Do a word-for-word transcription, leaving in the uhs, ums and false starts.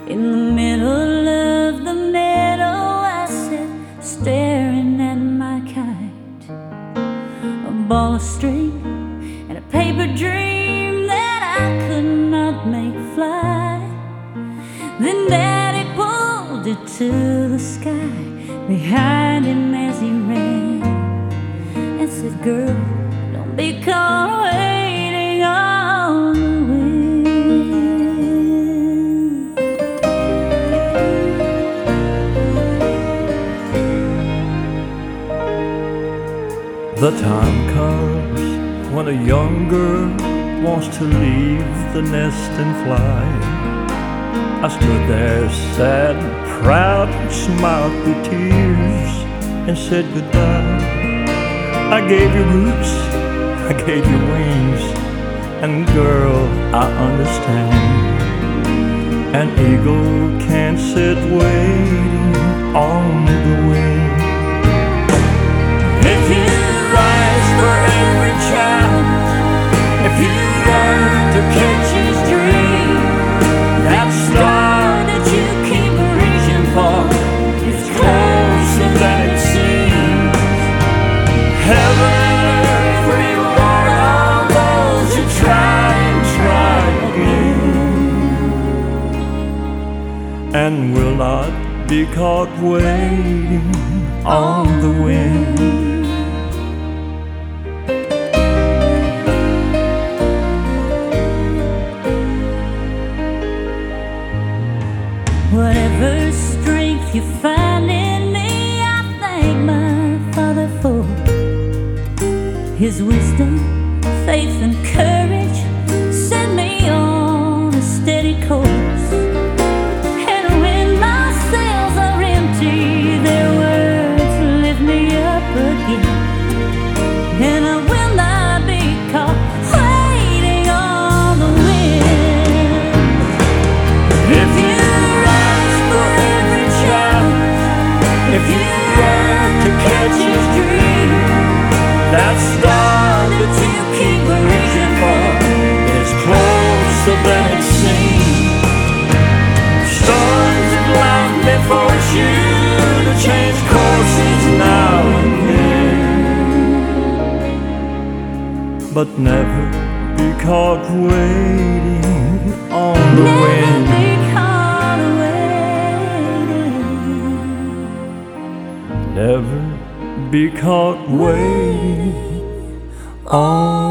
In the middle of the meadow I sit, staring at my kite, a ball of string and a paper dream that I could not make fly. Then Daddy pulled it to the sky behind him as he ran, and said, "Girl, don't be caught waiting on the wind." The time comes when a young girl wants to leave the nest and fly. I stood there sad and proud and smiled through tears and said goodbye. I gave you roots, I gave you wings, and girl, I understand. An eagle can't sit waiting on the wing. If you rise for every child, if you learn to catch his dream, that star that you keep reaching for is closer than it seems. Heaven and earth reward all those who try and try again, and will not be caught waiting on the wind. Whatever strength you find in me, I thank my Father for His wisdom, faith, and courage. Set me on a steady course, and when my sails are empty, their words lift me up again, and I will not be caught waiting on the wind. If you If you learn to catch his dream, that star that you keep reaching for is closer than it seems. Storms of life may force you to change courses now and then, but never be caught waiting on the wind. Never be caught waiting on